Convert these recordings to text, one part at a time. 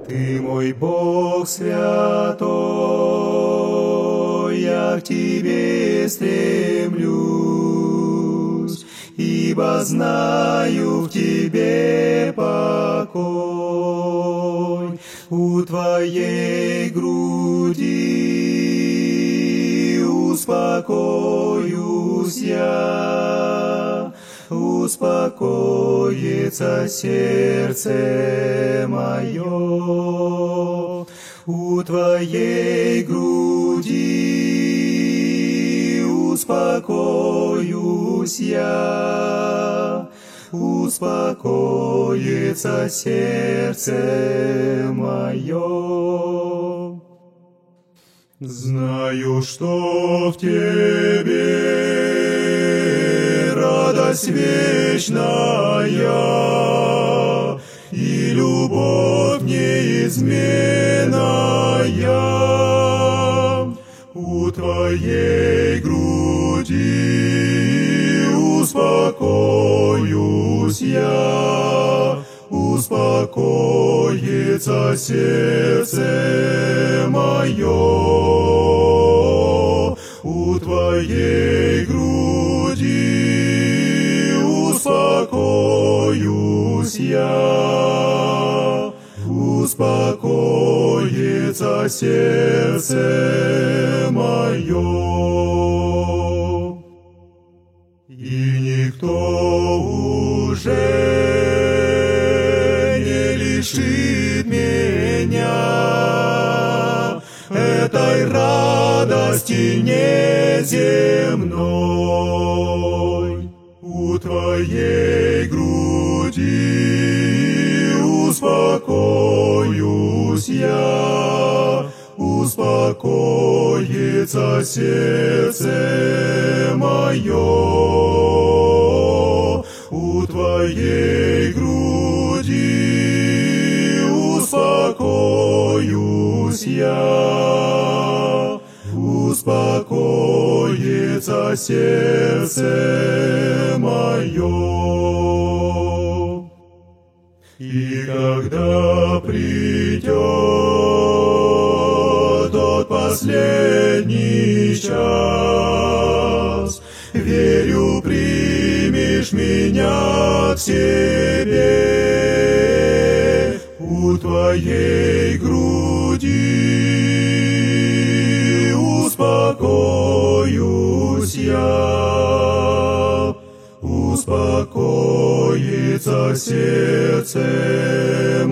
Ты мой Бог святой, я к Тебе стремлюсь, ибо знаю в Тебе покой. У Твоей груди успокоюсь я, успокоится сердце мое. У Твоей груди успокоюсь я, успокоится сердце мое. Знаю, что в Тебе радость вечная и любовь неизменная. У Твоей груди успокоюсь я, успокоится сердце мое. У Твоей груди успокоюсь я, успокоится сердце мое. И никто уже не лишит меня этой радости неземной. У Твоей груди успокоюсь я, успокоится сердце мое. У Твоей груди успокоюсь я, успокоится сердце мое. И когда придет тот последний час, верю, примешь меня к себе. У Твоей груди успокоюсь я, успокоится сердце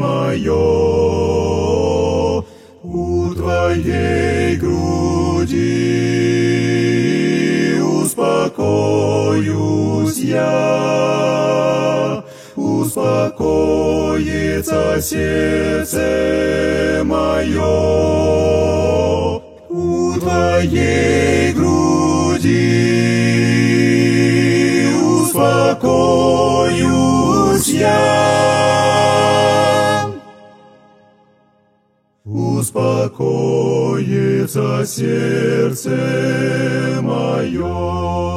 мое. У Твоей груди успокоюсь я, успокоится сердце мое. У Твоей груди успокоюсь я, успокоится сердце мое.